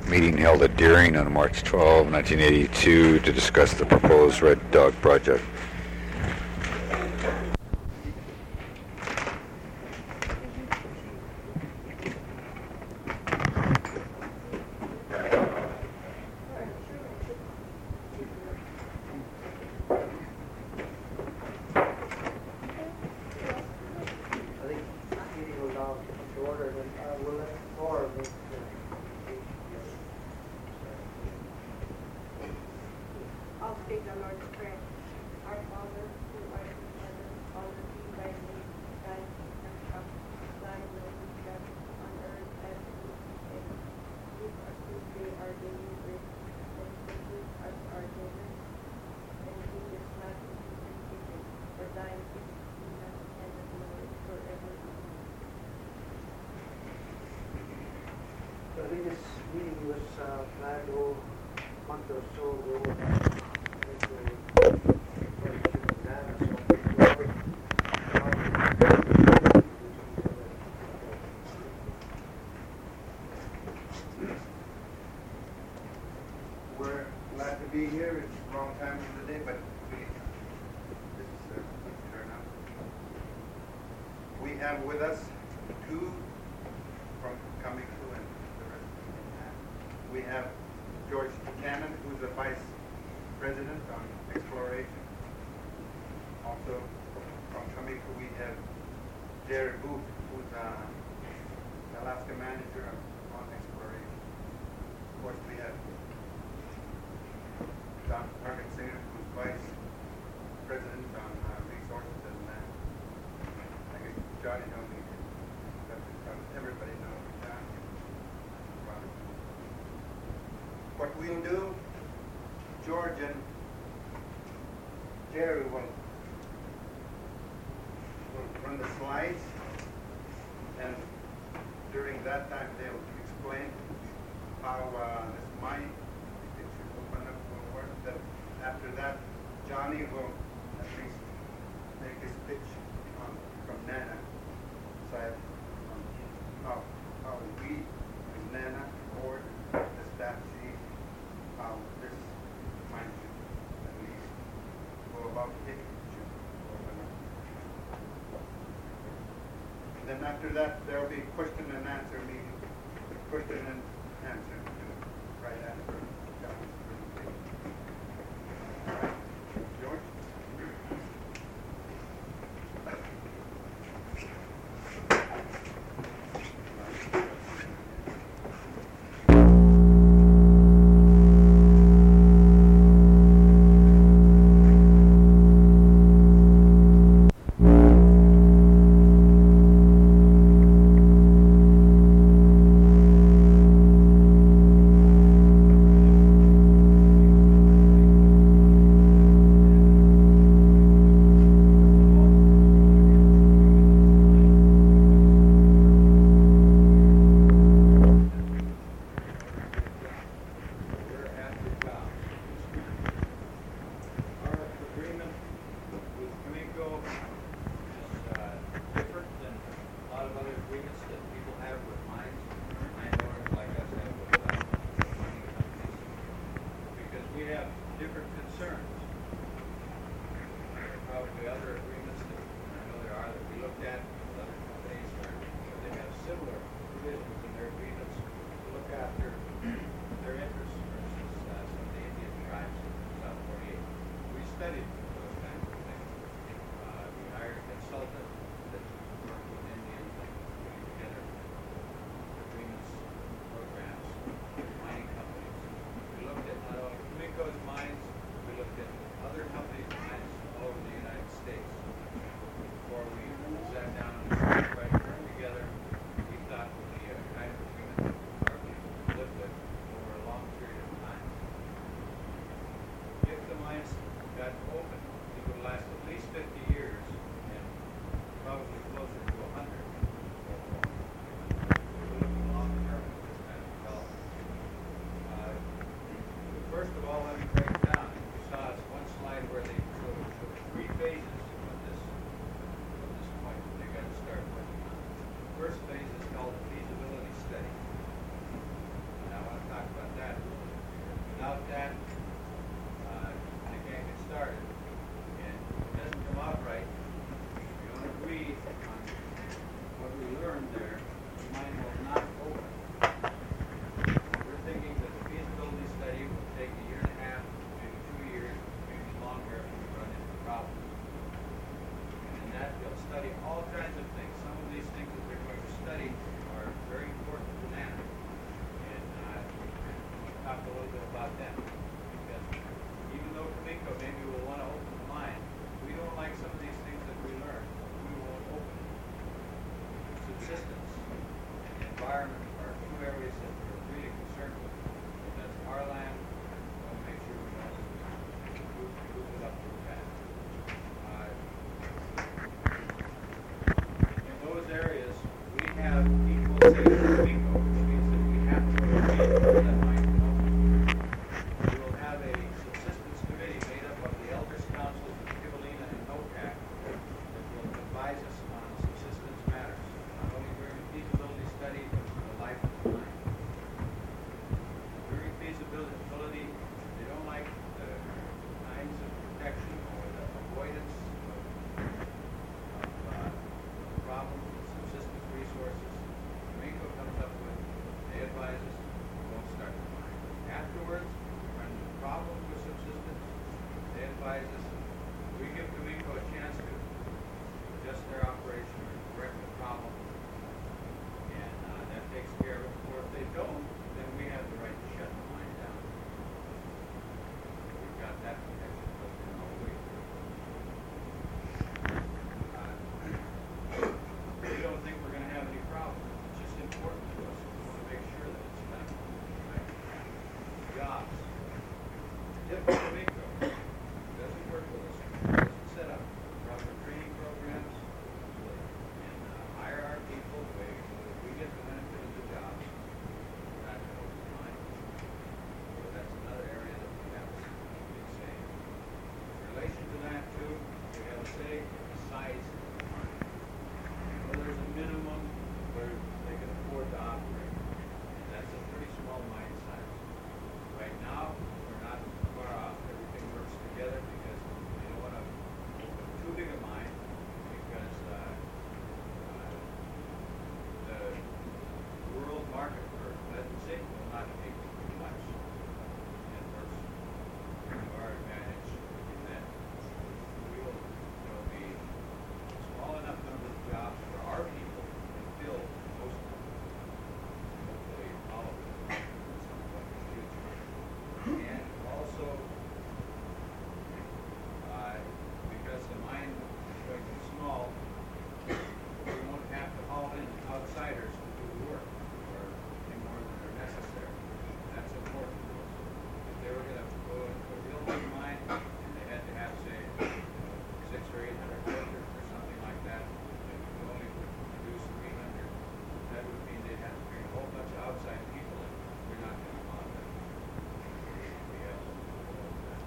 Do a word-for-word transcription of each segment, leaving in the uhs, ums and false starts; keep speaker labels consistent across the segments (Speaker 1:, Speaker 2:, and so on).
Speaker 1: meeting held at Deering on March twelfth, nineteen eighty-two to discuss the proposed Red Dog project.
Speaker 2: I think this meeting was uh, planned a month or so ago.
Speaker 3: We're glad to be here. It's the wrong time of the day, but we, this is a good turnout. We have with us two from Kamiku and the rest of them. We have George Buchanan, who's the Vice President on Exploration. Also from Kamiku, we have Jared Booth, who's uh, the Alaska Manager on Exploration. Of course, we have John Hargensinger, who's Vice President on uh, Resources and Land. I guess Johnny knows me. Everybody knows John. What we'll do, George and Jerry will, will run the slides, and during that time they'll explain how uh, this mine open up will work. That after that, Johnny will at least make his pitch on, from Nana side on how, how we, as Nana, board, the staff see how this mine should at least go about it should open up. And then after that, there will be question and answer meeting. Question and answer to right answer. George?
Speaker 4: about them. Because even though Cominco maybe will want to open the mine, we don't like some of these things that we learn. We won't open it. Subsistence and environment are two areas that we're really concerned with. That's our land. We'll make sure we don't move, move it up too fast. Uh, in those areas, we have equal say to Cominco, which means that we have to agree for that mine to open. We will have a subsistence committee made up of the elders councils of Kivalina and NOPAC that will advise us on subsistence matters, not only during the feasibility study, but for the life of the mine. During feasibility, they don't like the kinds of protection or the avoidance of, of uh, problems with subsistence resources. Cominco comes up with, they advise us, we won't start the mine. Afterwards, when the problems with subsistence, they advise us, we give Cominco a chance to adjust their operation or correct the problem, and uh, that takes care of it. Or if they don't, then we have the right to shut the mine down. We've got that protection built in all the way through. Uh, we don't think we're going to have any problems. It's just important to us. We want to make sure that it's done right. Jobs. Different Cominco doesn't work with us. Doesn't set up proper training programs and uh, hire our people the way we get the benefit of the jobs. We're not going to open the mine. So that's another area that we have a big say. In relation to that too, we have a say in the size of the mine. So there's a minimum where they can afford to operate. And that's a pretty small mine size. Right now, we're not far off. Everything works together because they don't want to open too big a mine because uh, uh, the world market for lead and zinc will not take too much. And it works to our advantage in that we will, will be small enough number of jobs for our people and fill most of them. Hopefully all of them at some point in the future. And also, uh, because the mine is going to be small, we won't have to haul in outsiders to do the work or any more than are necessary. That's important to us. If they were going to go into a real big mine and they had to have, say, six or eight hundred workers or something like that, and we could only produce three hundred, that would mean they'd have to bring a whole bunch of outside people in. We're not going to allow that. We have to hold that.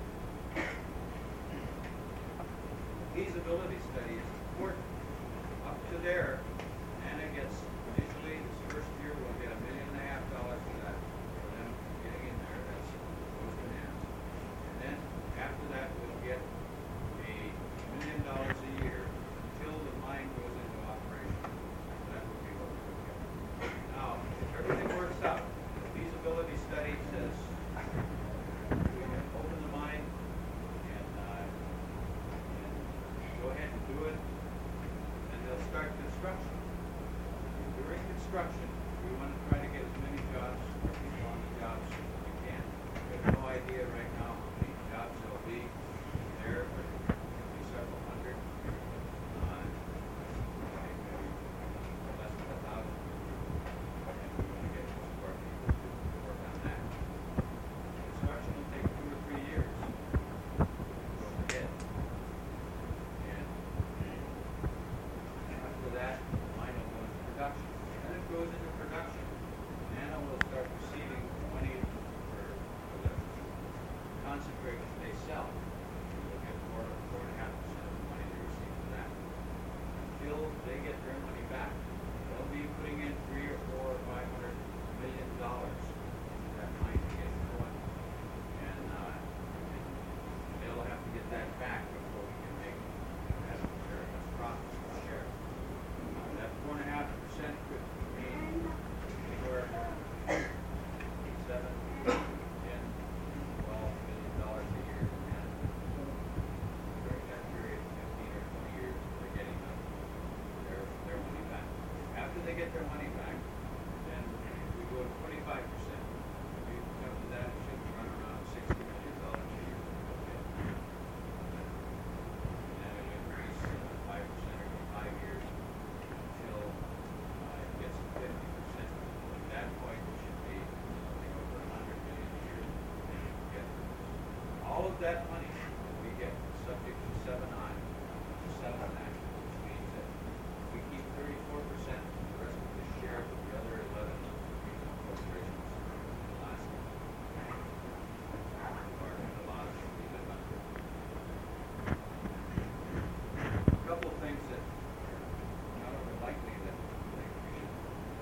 Speaker 4: Feasibility study is important. Up to there, Anna gets, initially, this first year, we'll get a million and a half dollars for that, for them getting in there, that's those demands. And then, after that, we'll get a million dollars a year until the mine goes into operation. That would be what we would get. Now, if everything works out, the feasibility study says we can open the mine and, uh, and go ahead and do it, and they'll start construction. During construction, we want to try to get as many jobs or people on the jobs as we can. We have no idea right now how many jobs there'll be there, but it could be several hundred. Uh, maybe less than a thousand. And we want to get most of our people to work on that. Construction will take two or three years. Don't forget. And after that, the mine will go into production. Then it goes into production. Nano will start receiving money for, for the concentrate that they sell. They'll get four, four and a half percent of the money they receive for that. Until they get their money back, they'll be putting in three or four or five hundred million dollars into that mine to get it going. And uh, they'll have to get that back before we can make have very much profits to share. Uh, that four and a half percent could mean anywhere from seven, ten, twelve million dollars a year. And that money that we get is subject to seven I, the settlement act, which means that we keep thirty-four percent, the rest of the share with the other eleven regional corporations. Last part of the laws we live under. A couple of things that are not only likely that I think we should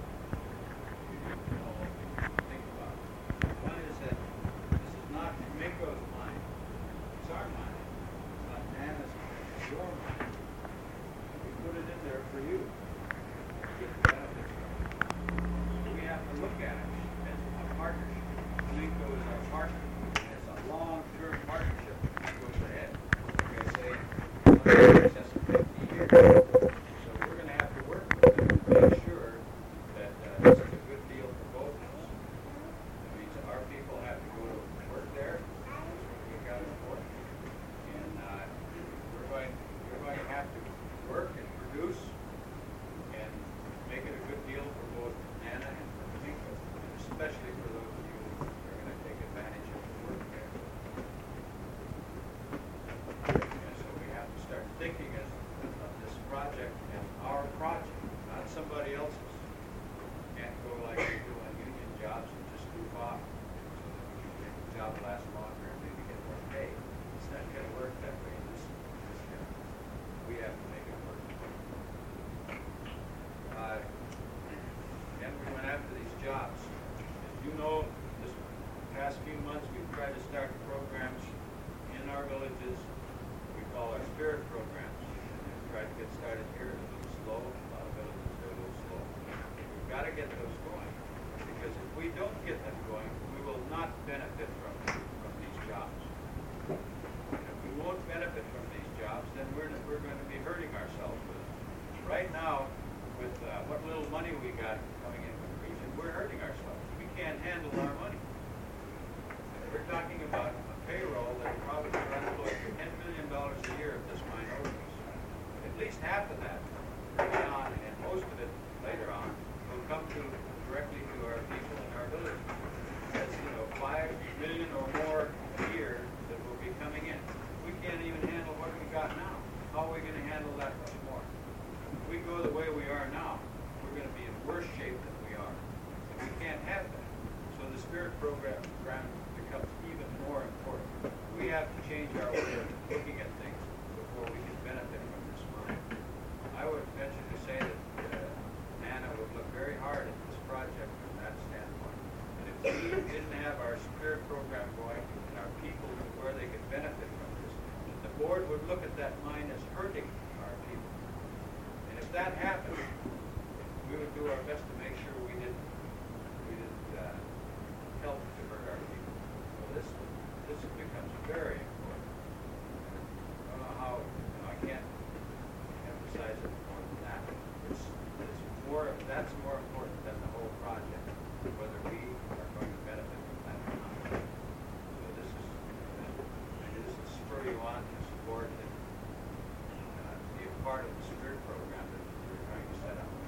Speaker 4: we all think about. One is that this is not Minko's money. It's our money. It's not Nana's money. It's your money. We put it in there for you to get the benefits from it. So we have to look at it as a partnership. Minko is our partner. It's a long-term partnership that goes ahead. Like I say, in excess of fifty years. So we're going to have to work with them to make sure that uh, this is a good deal for both of us. That means our people have to go to work there. That's what we got it for. And uh, we're going, we're going to have to work and produce and make it a good deal for both Nana and for Minko, and especially for those of you who are going to take advantage of the work there. And so we have to start thinking as, of this project as our project, not somebody else's. Can't go like we do on union jobs and just goof off so that we can make the job last longer and maybe get more pay. It's not going to work that way in this, this job. We have to make it work. Uh, and we went after these jobs. As you know, this past few months we've tried to start programs in our villages we call our spirit programs. We've tried to get started here. It's a little slow. A lot of villages are a little slow. We've got to get those going, because if we don't get them going, we will not benefit from, from these jobs. And if we won't benefit from these jobs, then we're, we're going to be hurting ourselves with it. Right now, with uh, what little money we got coming in from the region, we're hurting ourselves. We can't handle our money. We're talking about a payroll that probably runs close to ten million dollars a year if this mine opens. At least half of that early on, and most of it later on, will come to directly to our people in our village. That's, you know, five million or more a year that will be coming in. We can't even handle what we got now. How are we going to handle that much more? If we go the way we are now, we're going to be in worse shape than we are. And we can't have that. So the spirit program, program becomes even more important. We have to change our way of looking at things before we can benefit from this mine. I would venture to say that uh, Nana would look very hard at this project from that standpoint. And if we didn't have our spirit program going and our people to where they could benefit from this, the board would look at that mine as hurting our people. And if that happened, we would do our best to make sure we didn't we didn't uh, help to hurt our people. So this this becomes very important. I don't know how, you know, I can't emphasize it more than that. It's, it's more, that's more important than the whole project, whether we are going to benefit from that or not. So this is, maybe this will spur you on to support and uh, be a part of the spirit program that we're trying to set up.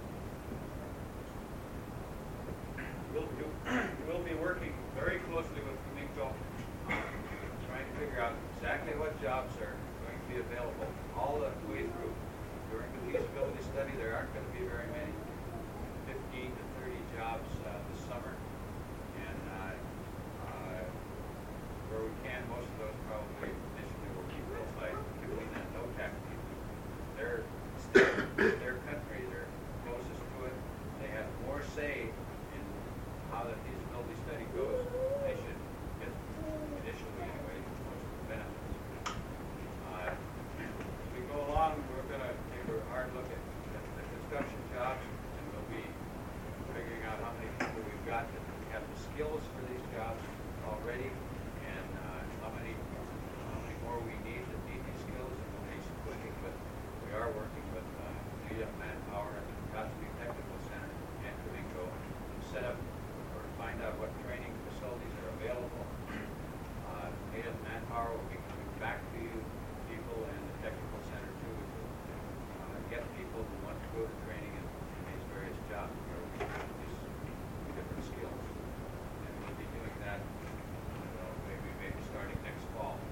Speaker 4: We'll, do, we'll be working very closely with Minko, trying to figure out exactly what jobs are going to be available all the way through. During the feasibility study, there aren't going to be very many, fifteen to thirty jobs uh, this summer. And uh, uh, where we can, most of those probably initially will be filled by people in that no tax people. They're still their country, they're closest to it. They have more say in how the feasibility study goes. They should get, initially anyway, most of the benefits. Uh, as we go along, we're going to take a hard look at, at the construction jobs, and we'll be figuring out how many people we've got that have the skills for these jobs already, and uh, how many how many more we need that need these skills. And we'll be working with, we are working with uh, Native Manpower at the Gottlieb Technical Center and Minko to set up or find out what training facilities are available. Uh, Native Manpower will be coming back to you, people, and the Technical Center too, to uh, get people who want to go to training in, in these various jobs where we have these different skills. And we'll be doing that, I don't know, maybe maybe starting next fall.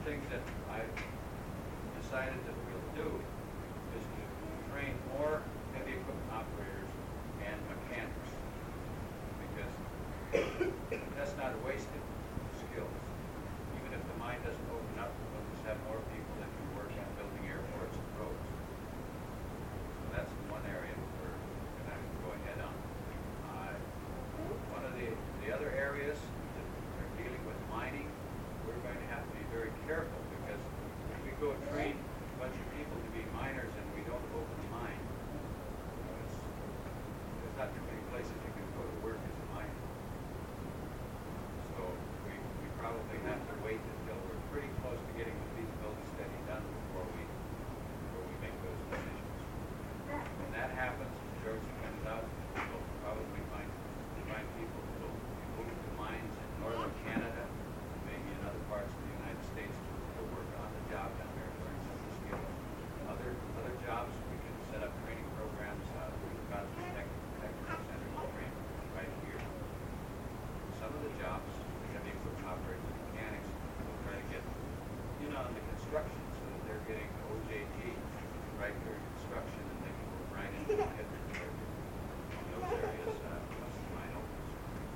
Speaker 4: things that I've decided that we'll do is to train more heavy equipment operators and mechanics, because that's not a wasted skill. Even if the mine doesn't open up, we'll just have more people that can work on building airports and roads. So that's one area that we're going to go ahead on. Uh, one of the, the other areas that are dealing with mining, we're going to have to be very careful, because if we go train a bunch of people to be miners and we don't open the mine, you know, it's, there's not too many places you can go to work as a miner. So we, we probably have to wait until we're pretty close to getting the feasibility study done before we, before we make those decisions. When that happens, George comes out, we'll probably find, find people who will move to mines in northern Canada, maybe in other parts of the United States to work on the job down there, learn some of the skills. Other, other jobs, we can set up training programs, uh, we've got the technical, technical centers of training right here. Some of the jobs, the heavy equipment operators and mechanics, will try to get in on the construction so that they're getting O J T right during construction, and they can go right into the head repair in those areas uh, once the mine opens.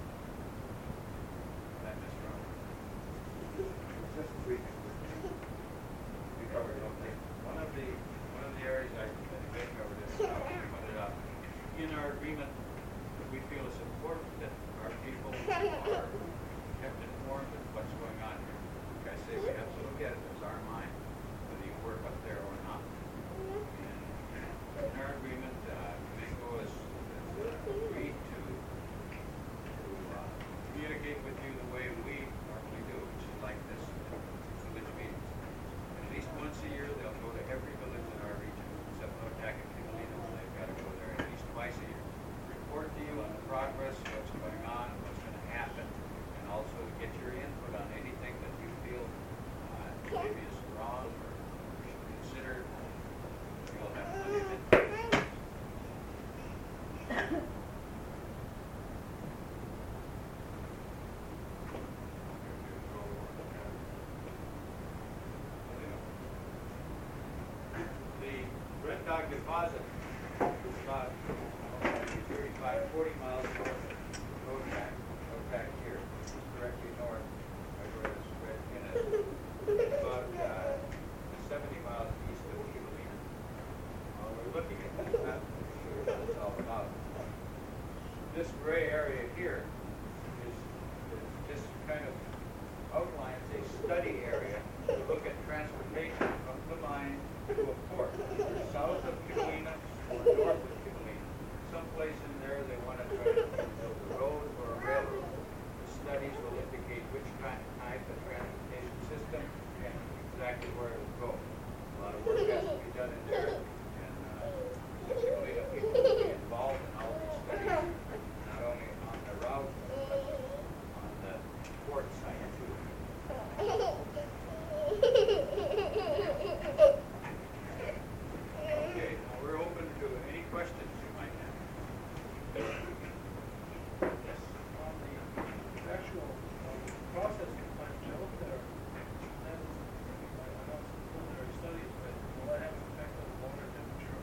Speaker 4: That, Mister Roberts.
Speaker 3: Just brief. We covered it, okay.
Speaker 4: One of the, one of the areas I think they covered is, uh, we pointed out, in our agreement, we feel it's important that our people are kept informed of what's going on here. Like I say, we have to look at it as our mine, whether you work up there or not. And in our agreement, uh, Mingo has has agreed to, to uh, communicate with you the way we normally do, which is like this, village meetings. At least once a year, they'll go to every village in our region, except Noatak and Kivalina, they've got to go there at least twice a year. Report to you on the progress, what's going on, what's going to happen, and also to get your input on anything that you feel uh, maybe is wrong or we should consider. You'll have plenty of input. The Red Dog deposit is about thirty-five, forty miles north of road track, road track here, directly north of where this red pin is. About uh, seventy miles east of Kivalina. Uh, we're looking at this map to show you what it's all about. This gray area here is, is just kind of outlines a study area to look at transportation from the mine to a port, either south of Kivalina or north of Kivalina. Someplace in there they want to try to build a road or a railroad. The studies will indicate which kind of type of transportation system and exactly where it will go. A lot of work has to be done in there, and uh, the Kivalina people will be involved in all these studies, not only on the route, but on the port side too. Okay, now we're open to any questions you might have. Yes.
Speaker 2: On the actual um, processing plant, I looked at our plans, I know some preliminary studies, but will that have an effect on water temperature?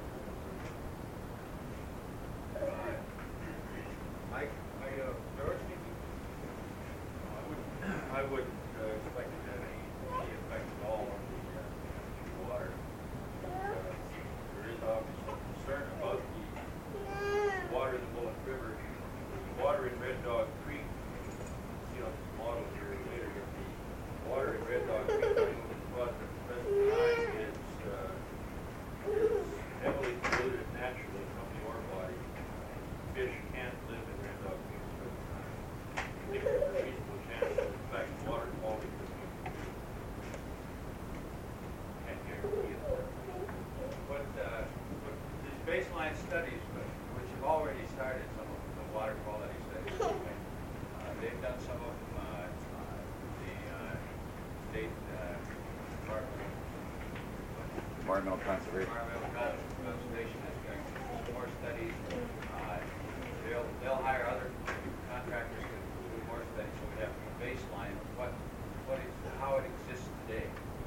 Speaker 4: Uh, Mike, I, uh, George, anything?
Speaker 5: I wouldn't, I wouldn't uh, expect it to have any, any effect at all on the, uh, the water. Uh, there is obviously concern about the water in the Bullet River. The water in Red Dog Creek, you can see on this model here later, that the water in Red Dog Creek, I know the spot at the present time is, uh, is heavily polluted naturally from the ore body. Fish can't live in Red Dog Creek at the present time. I think there's a reasonable chance that, in fact, water quality could be improved. Can't guarantee it.
Speaker 4: What, uh, what these baseline studies, but- which have already started, some of the water quality studies, anyway, uh, they've done some of them, uh, uh, the, uh, state, uh, department,
Speaker 1: Environmental conservation.
Speaker 4: environmental Con- conservation is going to do some more studies. Uh, they'll, they'll hire other contractors to do more studies, so we have a baseline of what, what is, how it exists today.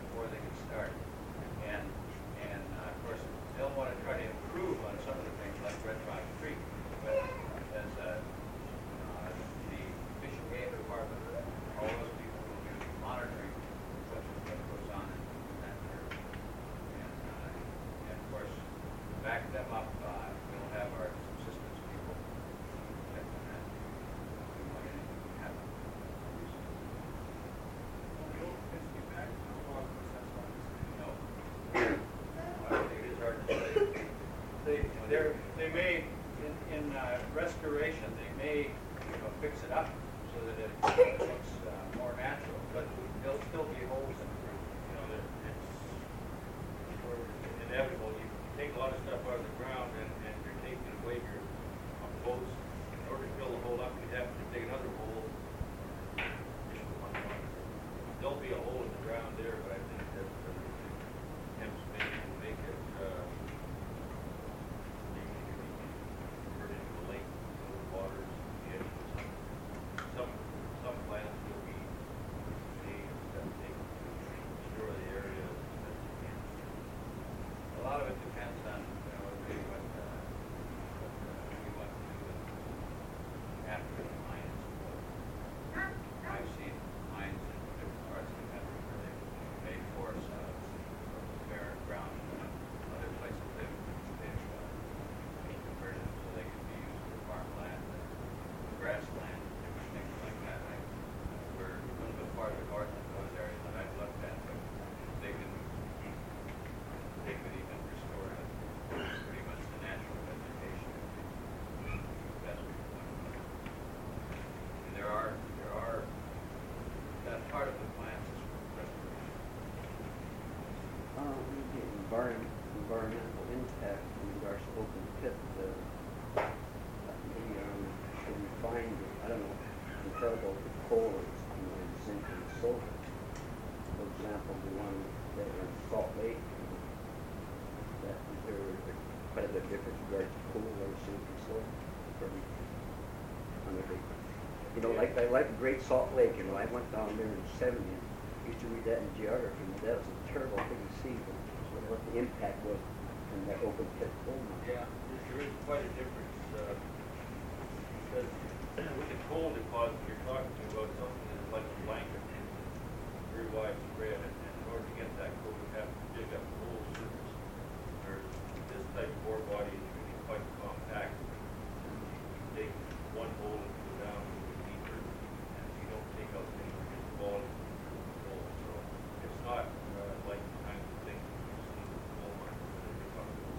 Speaker 6: environment, environmental impact in regards to open pit, uh, the, um, the refined, I don't know, comparable to coal is, you know, zinc and silver. For example, the one that in Salt Lake, that there was quite a bit different in regards to coal or zinc and silver. Very, on the big, you know, like, I like Great Salt Lake, you know, I went down there in the seventies, used to read that in geography, and that was a terrible thing to see, but sort of what the impact was from that open pit coal mine.
Speaker 5: Yeah, there- there is quite a difference, uh, because with the coal deposit, you're talking about something that's like a blanket, very widespread, and and in order to get that coal, you have to dig up the whole surface. Whereas this type of ore body is really quite compact. You dig one hole and go down a little deeper, and you don't take out any of the volume of the coal. So it's not uh, like the kind of thing you see in the coal mines that they talk about.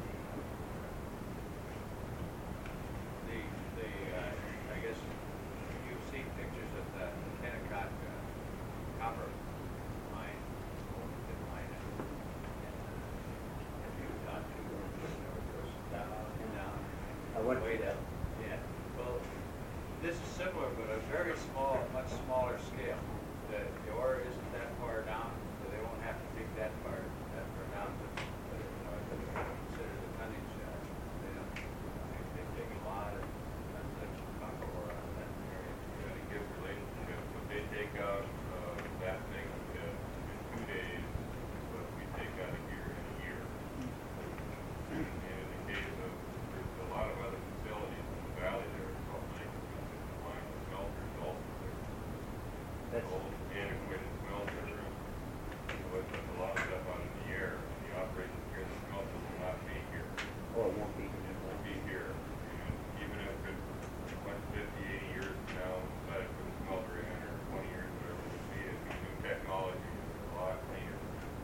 Speaker 4: The, the, uh, I guess you've seen pictures of the Kennecott uh, copper mine, open pit mine, and, and, uh, have you gone to, where it goes down and down?
Speaker 6: I went
Speaker 4: Way
Speaker 6: to that.
Speaker 4: down. Yeah, well, this is similar, but a very small, much smaller scale. The, the ore isn't that far down, so they won't have to dig that far, that far down to, to, you know, to consider the tonnage. Uh, they don't, they, they dig a lot of, tons of copper ore out of that area.
Speaker 7: You got a good relationship. If they take out uh, that thing uh, in two days, but we take out a year in a year. And in the case of, there's a lot of other facilities in the valley there, Salt Lake, mine smelters also there.
Speaker 6: That's,
Speaker 7: Old antiquated smelter, but there's a lot of stuff out in the air. The operations here, the smelter will not be here.
Speaker 6: oh, it won't be.
Speaker 7: It will be here. And even if it went fifty, eighty years from now, and decided to put a smelter in, or twenty years, whatever it would be, it'd be new technology, it's a lot cleaner.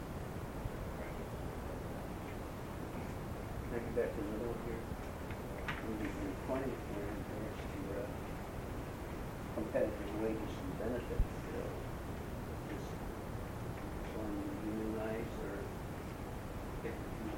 Speaker 6: Can I go back to another one here? In the in the twentieth year, there's the uh, competitive wages and benefits. Uh, is one unionized or if you,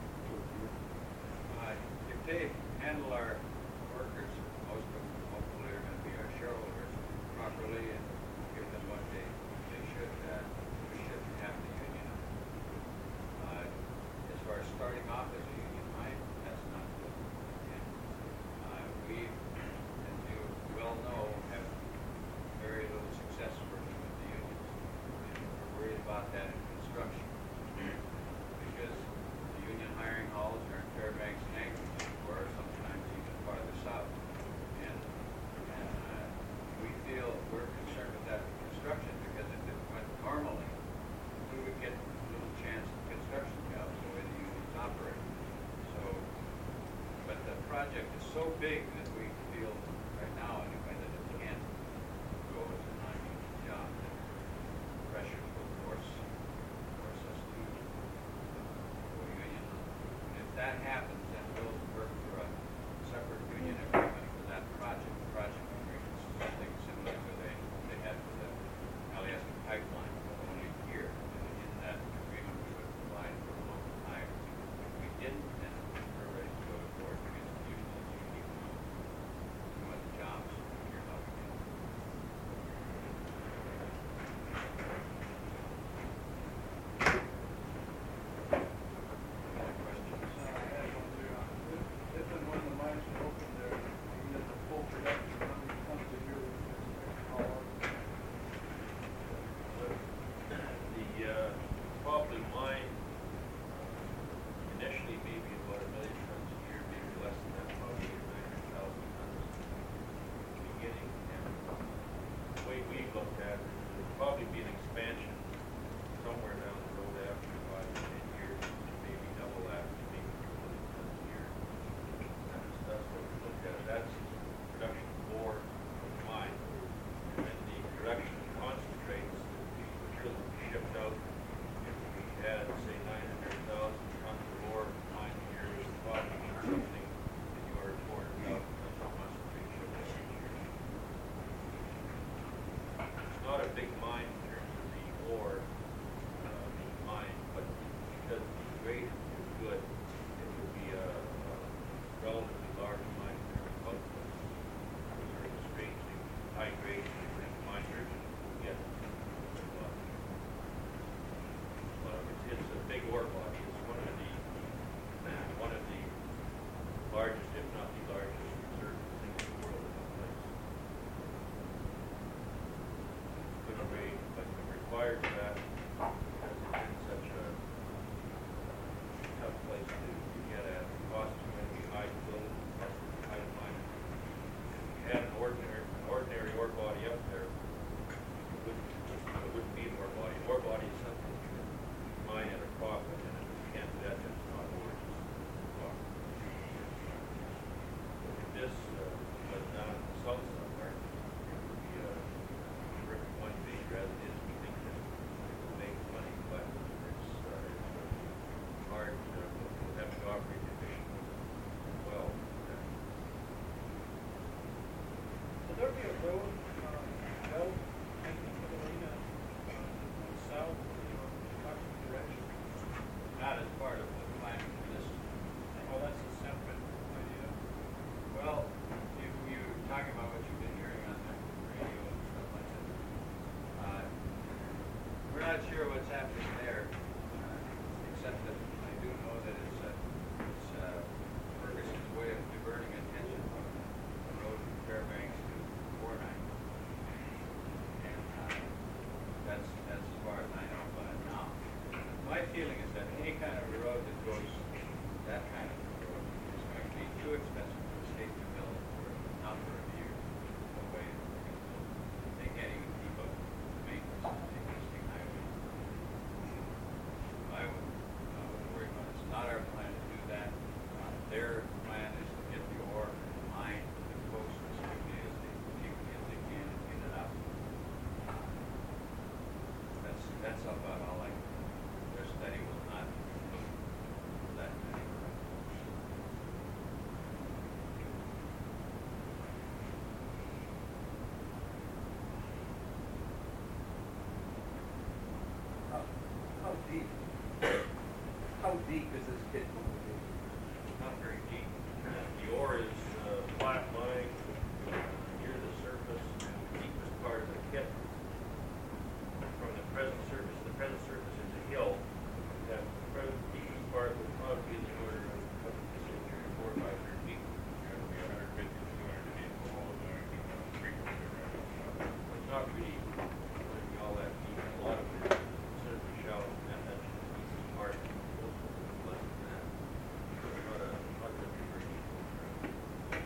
Speaker 4: Uh, if they handle our workers, most of them hopefully are going to be our shareholders properly and give them what they, they should, uh, we shouldn't have to unionize. Uh, as far as starting off as a union mine, that's not good. And, uh, we, as you well know, have very little success working with the unions. And we're worried about that in construction. Because the union hiring halls are in Fairbanks and Anchorage, or sometimes even farther south. And, and uh, we feel, we're concerned with that in construction, because if it went normally, we would get little chance of construction jobs the way the unions operate. So, but the project is so big that we feel, right now anyway, that it can't go as a non-union job. That pressure will force, force us to go union. And if that happens, then we'll work for a separate union agreement for that project, project agreement, something similar to they, they had for the Alyeska pipeline for only a year. And in that agreement, we would provide for local hires. If we didn't, then we're ready to go to court against the union, as you need to know some of the jobs you're up against. Any questions?
Speaker 2: Uh, I had one there on, if, if and when the mines are open there, you get the full production, how many tons a year would you expect? How long?
Speaker 5: The, uh, probably mine, uh, initially maybe about a million tons a year, maybe less than that, probably a million thousand tons in the beginning. And the way we looked at it, there'd probably be an expansion somewhere down the road after five to ten years, maybe double that, maybe two million tons a year. That's, that's what we looked at. That's production for the mine. And then the production of concentrates, the material that we shipped out, if we had, say, nine hundred thousand tons of ore, nine years, probably means something in the order of four hundred thousand tons of concentrate shipped out each year. It's not a big mine in terms of the ore uh, being mined, but because the prior to that, because it's been such a tough place to to get at. Costs are going to be high to build, that's high to mine. If you had an ordinary, an ordinary ore body up there, it wouldn't, it wouldn't be an ore body. An ore body is something you can mine at a profit, and if you can't do that, then it's not ore, it's profit. If this uh, was down in the south somewhere, it would be a terrific one big as it is. We think that it will make money, but it's, uh, it's hard to have to operate efficiently as well.
Speaker 2: Will there be a road, um, built, making to the arena, um, south, you know, Washington direction?
Speaker 4: Not as part of the plan for this.
Speaker 2: Oh, that's a separate idea.
Speaker 4: Well, if you're talking about what you've been hearing on the radio and stuff like that, uh, we're not sure what's happening there, uh, except that I do know that it's, uh, it's uh, Ferguson's way of diverting attention from the road from Fairbanks to four nine. And uh, that's, that's as far as I know about it now. My feeling is that any kind of a road that goes, that kind of a road, is going to be too expensive for the state to build for a number of years. No way that they're going to build. They can't even keep up with the maintenance of the existing highway. I would, I would worry about it. It's not our plan to do that. Uh, Their plan is to get the ore mined as close as quickly as they, cheaply as they can and get it out. That's, that's about all I can. Their study will not look that many.
Speaker 8: How, how deep, how deep is this pit going to be?
Speaker 5: Not very deep. The ore is uh, flat lying near the surface, and the deepest part of the pit from the present surface. The present surface is a hill. That the present deepest part would probably be in the order of up to say three or four or five hundred feet.
Speaker 7: It'll be a hundred fifty to two hundred feet below the frequency range.
Speaker 5: It's not really going to be all that deep. A lot of it is considerably shallow, and that's the deepest part. Less than that. Not a, not going to be very deep.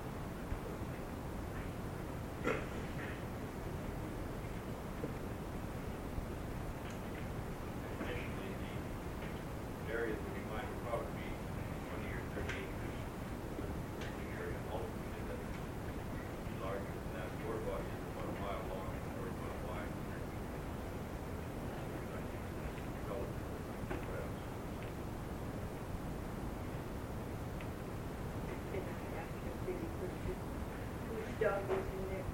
Speaker 5: Initially, the area that we mined would probably be twenty or thirty acres. The area ultimately that would be larger than that. The ore body is about a mile long and four foot wide. Developed perhaps.
Speaker 9: And I asked a silly question. Whose dog was in there?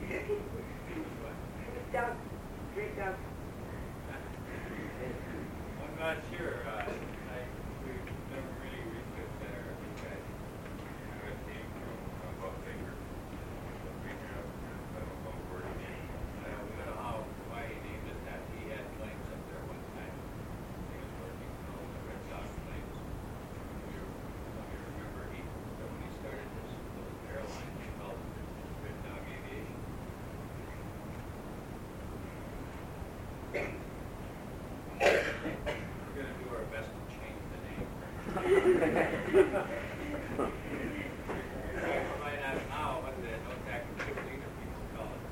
Speaker 9: Whose dog? Great dog.
Speaker 4: I'm not sure. Uh, I, we've never really researched that, or I think I,
Speaker 7: You know, it came from uh, Buck Baker. Buck Baker, I don't know where it came from.
Speaker 4: I don't know how, why he named it that. He had claims up there one time. He was working on the Red Sox claims. We were, we remember he, that when he started this little airline, he called it Red Dog Aviation. We're gonna do our best to change the name. You're going to find out now what the no tax leader people call it.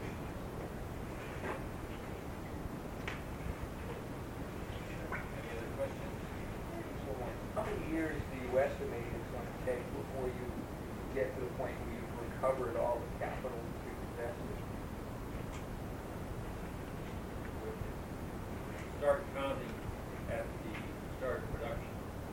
Speaker 4: Any other questions?
Speaker 8: So how many years do you estimate it's going to take before you get to the point where you've recovered all the capital that you've invested?
Speaker 5: Start counting at the start of production.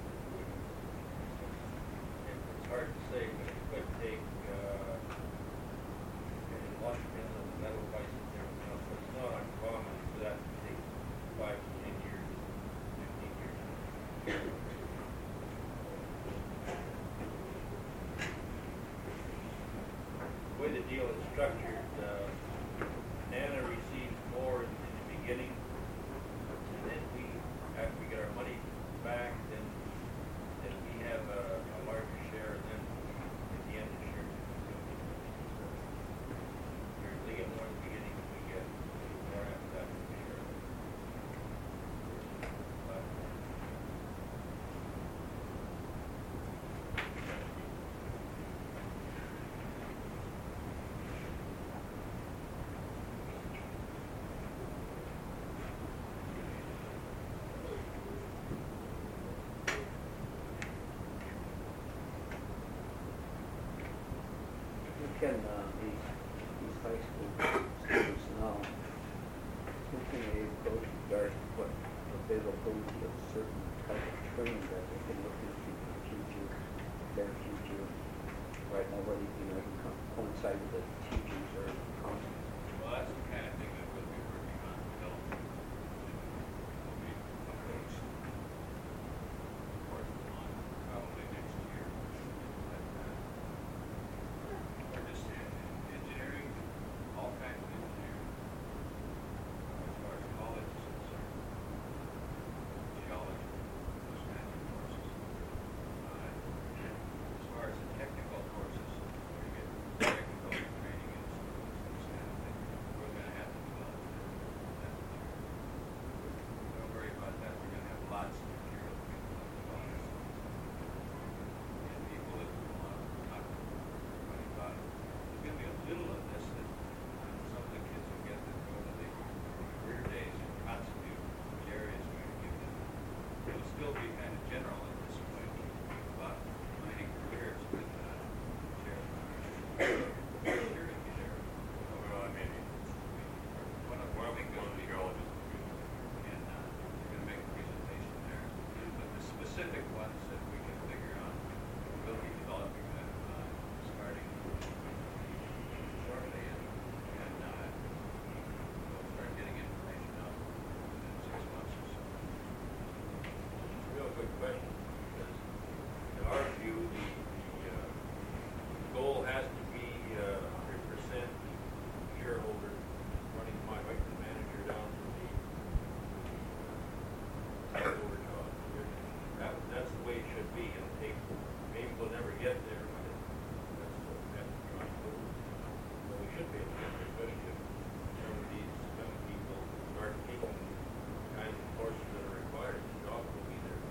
Speaker 5: It's hard to say, but it could take, uh, a lot depends on the metal prices and everything else, but it's not uncommon for that to take five to ten years, fifteen years. The way the deal is structured, uh, Nana receives more in in the beginning, and then we, after we get our money back, then, then we have a, a larger share, and then at the end of the year. They get more in the beginning, and we get more after that.
Speaker 6: availability of certain type of training that they can look into in the future, their future, right now, whether, you know, it can co- coincide with the teachings or concepts.
Speaker 5: Well, that's the kind of thing that we'll be working on developing. Will be approached, of course, on probably next year. But, uh, we're just in engineering, all kinds of engineering, as far as college is concerned, geology, those kinds of courses. Uh, As far as the technical courses, where you get technical training in schools, those kind of things, we're gonna have to develop that material. Don't worry about that, we're gonna have lots of material to get about this. And people that want to talk to everybody about it. There's gonna be a little of this that uh, some of the kids will get that go to the career days and constitute Jerry is going to give them. It'll still be kind of general at this point about finding careers with uh, Jerry. Sure to be there.
Speaker 7: Well, I mean,
Speaker 5: One of
Speaker 7: one
Speaker 5: one
Speaker 7: of
Speaker 5: thing
Speaker 7: the
Speaker 5: will be
Speaker 7: geologists.
Speaker 5: and uh, we're going to make a presentation there. But the specific ones that we can figure out, we'll be developing them uh, starting shortly, and, and uh, we'll start getting information out in six months or so.
Speaker 7: Real quick question, because in our view, the, the, uh, goal has to be uh, one hundred percent shareholder running my right from the manager down to the uh, shareholder job. That, that's the way it should be. It'll take, maybe we'll never get there, but it- that's what we have to try to do. But we should be able to get there, especially if some of these young people start taking the kinds of courses that are required. The job will be there.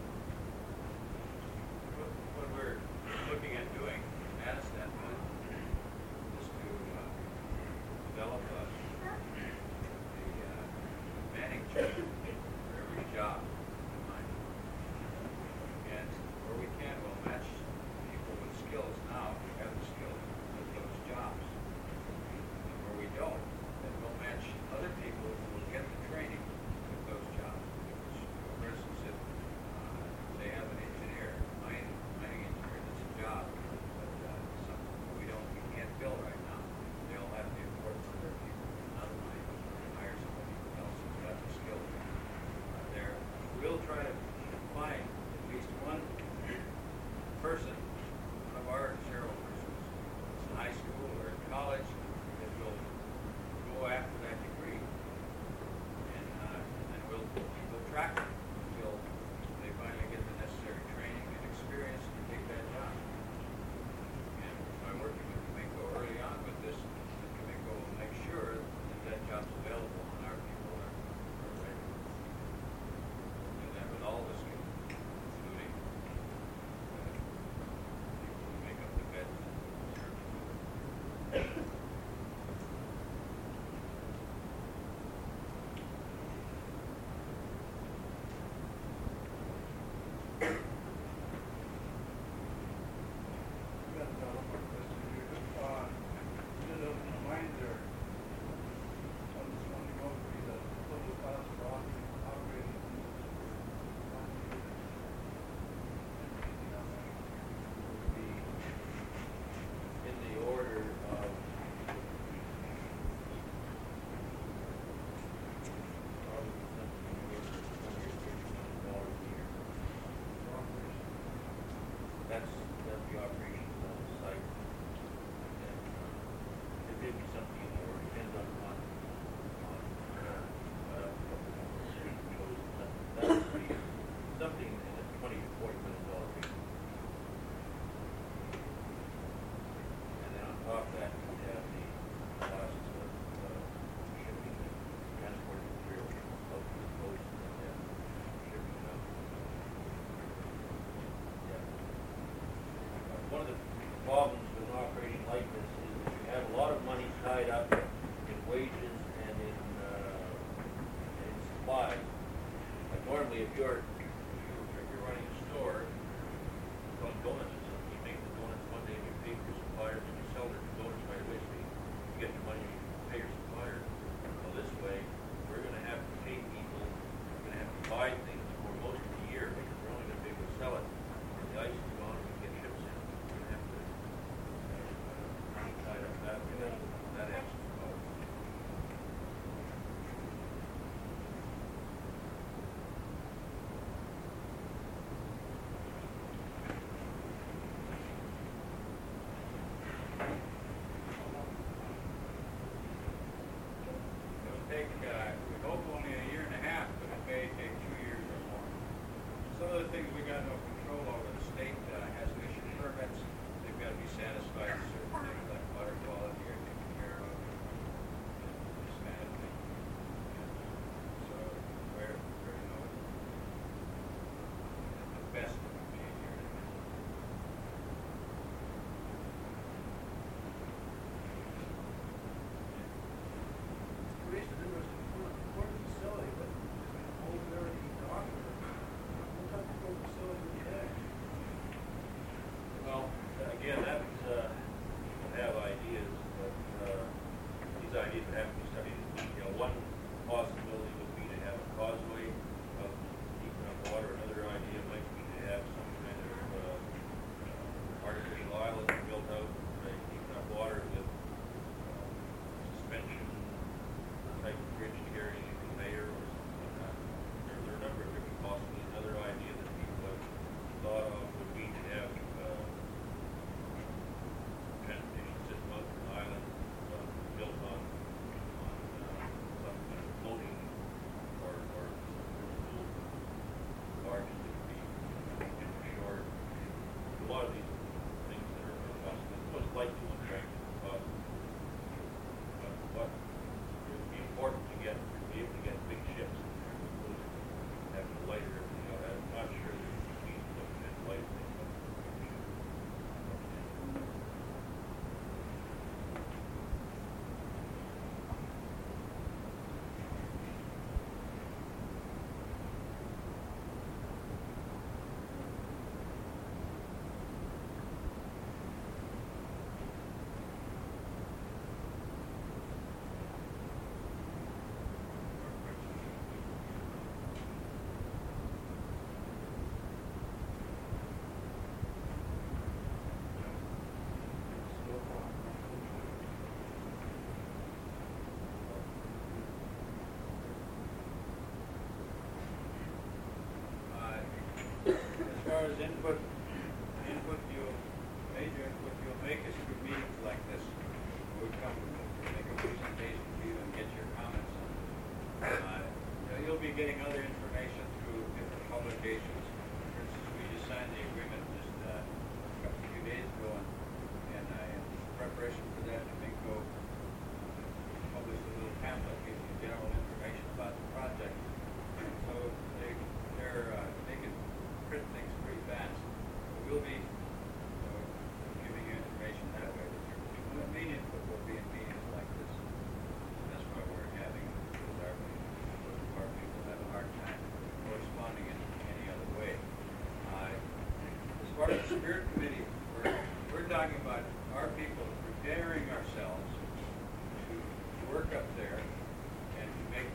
Speaker 5: What what we're looking at doing, Madison, is to uh, develop a, a uh, manning chart for every job in mind. And where we can, we'll match people with skills now, who have the skills with those jobs. And where we don't, then we'll match other people who will get the training with those jobs. For instance, if uh, they have an engineer, mining, mining engineer that's a job, but uh, something we don't, we can't fill right now, they'll have the importance of their people, not mine, hire somebody else who's got the skills uh, there. We'll try to find at least one person, one of our shareholders who's in high school or in college, that will go after that degree. And, uh, and we'll, we'll track them until they finally get the necessary training and experience to take that job. And by working with Cominco early on with this, Cominco will make sure that that job's available and our people are, are ready. Do that with all the skills, including uh, people who make up the beds and serve the food.
Speaker 2: We got uh, one more question here. Uh, you know, the reminder on this one, you go through the total cost for operating, operating these for one year. Anything on that?
Speaker 7: Would be in the order of probably something in the order of twenty or thirty million dollars a year for operation. That's, that's the operations on the site. And uh, it may be something in the order, depends on, on, on, uh, uh, street goes, but that would be something in the twenty to forty million dollar range. And then on top of that, we have the costs of uh, shipping and transporting material out to the coast and then shipping it out. Yeah. Uh, One of the problems with an operation like this is that you have a lot of money tied up in wages and in, uh, in supplies. Like normally, if you're, if you're, if you're running a store, on donuts or something, you make the donuts one day, you pay your suppliers, and you sell their donuts right away, so you you get your money, you pay your supplier. Well, this way, we're gonna have to pay people, we're gonna have to
Speaker 5: buy things for most of the year because we're only gonna be able to sell it. When the ice is gone, we can get ships in. We're gonna have to uh, tie up that way. That, that answers the problem. It'll take, uh, we hope only a year and a half, but it may take two years or more. Some of the things we got no control over, the state uh, has to issue permits. They've got to be satisfied with certain things like water quality are taken care of. This kind of thing. So, where, where, you know, at the best it would be a year and a half.
Speaker 2: Creation of interesting important facility, but old dirty doctor. What type of old facility would you have?
Speaker 5: Well, again, that was, uh, people have ideas, but, uh, these ideas would have to be studied in detail. One possibility would be to have a causeway of keeping up water. Another idea might be to have some kind of, uh, artificial island built out, uh, keeping up water with, uh, suspension type bridge carrying a conveyor or something like that. There, there are a number of different possibilities. Another idea that people have thought of would be to have, uh, transportation system out to an island, uh, built on, on, uh, some kind of floating or, or movable barges that could be moved into shore. A lot of these things that are possible, most likely will attract cost. But what it would be important to get, to be able to get big ships, have to lighter everything out. I'm not sure that we need to look at light things, but we should. Uh, As far as input, input you'll, major input you'll make is through meetings like this. We come, make a presentation to you and get your comments. Uh, you know, You'll be getting other information through different publications. For instance, we just signed the agreement just uh, a few days ago, and, and uh, in preparation for that, I think go published a little pamphlet giving you general information about the project. So they, they're, uh, they can print things pretty fast. We'll be uh, giving you information that way. The main input will be in meetings like this. And that's why we're having, because our, our people have a hard time corresponding in any other way. Uh, as far as the Spirit Committee, we're, we're talking about our people preparing ourselves to work up there and to make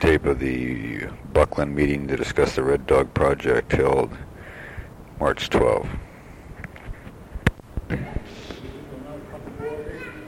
Speaker 1: tape of the Buckland meeting to discuss the Red Dog project held March twelfth.
Speaker 2: We will now come to order.